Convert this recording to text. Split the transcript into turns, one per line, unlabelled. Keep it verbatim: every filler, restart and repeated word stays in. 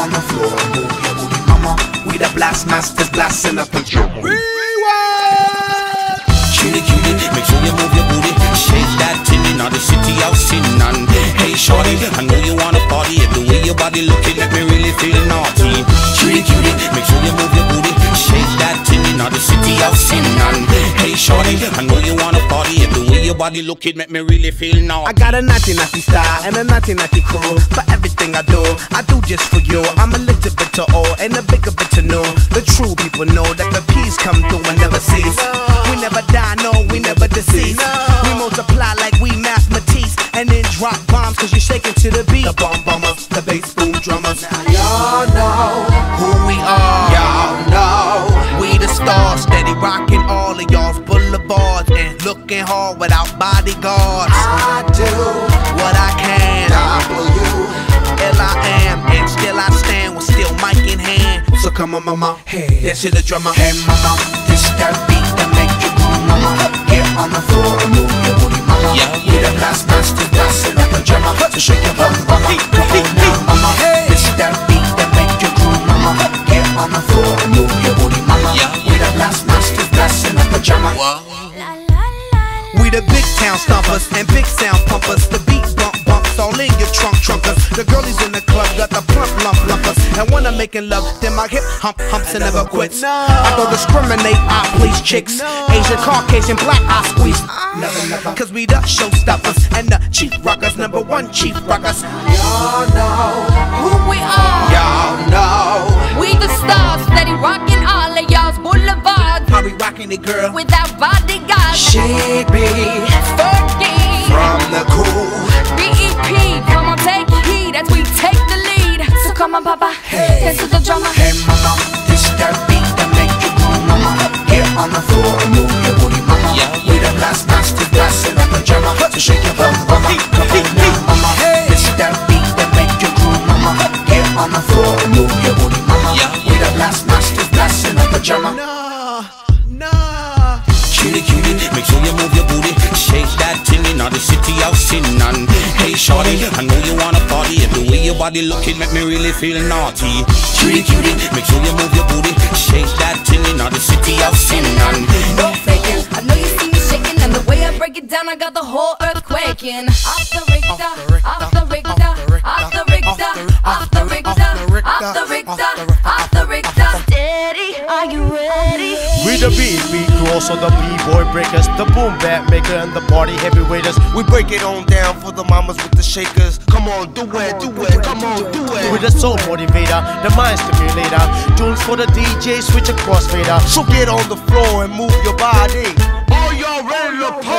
on the floor, move your booty, mama. We the blast masters, blasting up the drum.
Cutie, cutie, make sure you move your booty. Shake that tinny, now the city out sinning. Hey shorty, I know you wanna party. If the way your body looking make me really feel naughty. Cutie, cutie, make sure you move your booty. Shake that tinny, now the city out sinning. Hey shorty, I know you wanna party. If the way your body looking make me really feel naughty.
I got a naughty naughty style and a naughty naughty crew. For everything I do, I do just for you. I'm a little bit to all and a bigger bit to know. The true people know that the peace come through and never cease. We never die, no, we never decease. We multiply like we mathematics and then drop bombs cause you're shaking to the beat.
The bomb bombers, the bass boom drummers.
Y'all know
who we are.
Y'all know we the stars, steady rocking all of y'all's boulevards and looking hard without bodyguards.
I do
what I can.
W
L I am, and still I stand with still mic in hand.
So come on, mama,
Hey, that's it, the drummer.
hey mama, this that beat that make you groove, mama. Get on the floor and move your booty, mama.
Yeah,
We the blast masters, blasting up a drummer. So shake your bum, mama. Come on now, mama. This that beat that make you groove, mama. Get on the floor and move your booty, mama.
Yeah.
We the blast masters, blasting up a drummer.
We the big town stompers and big sound pumpers. The beat bump bumps all in your trunk trunkers. The girlies in the club got the plump lump lumpers. And when I'm making love, then my hip hump humps and never quits. I don't discriminate, I please chicks. Asian, Caucasian, black, I squeeze.
Never, never.
Cause we the showstoppers and the chief rockers, number one chief rockers.
Y'all know
Who we are?
Y'all know
We the stars, steady rocking all of y'all's boulevards.
how we rocking it, girl.
Without bodyguards,
She be
Fergie,
from the cool.
B E P. Come on, take heed as we take the lead. So come on, Papa, dance to the drummer.
hey mama, this that beat that make you groove, mama. Get on the floor and move your booty, mama.
Yeah.
We the blast masters, blasting up a drummer. So shake your bum, mama. Come on now, mama. This that beat that make you groove, mama. Get on the floor and move your booty, mama.
Yeah.
We the blast masters, blasting up a drummer.
Nah, nah.
Cutie, cutie, make sure you move your booty. Shake that tinny, now the city out sinning. Hey shorty, I know you wanna party. If the way your body looking make me really feel naughty. Cutie, cutie, make sure you move your booty. Shake that tinny, now the city out sinning.
No faking, I know you see me shaking, and the way I break it down, I got the whole earth quaking. Off the Richter, off the Richter, off the Richter, off the Richter, off the Richter, off the Richter. Steady, are you ready?
We the beat, beat crew, also the b-boy breakers, the boom bap maker and the party heavyweighters. We break it on down for the mamas with the shakers. Come on, do it, do it, come on, do it. With the soul motivator, the mind stimulator, tunes for the D J, switch across fader. So get on the floor and move your body. Are y'all ready to party?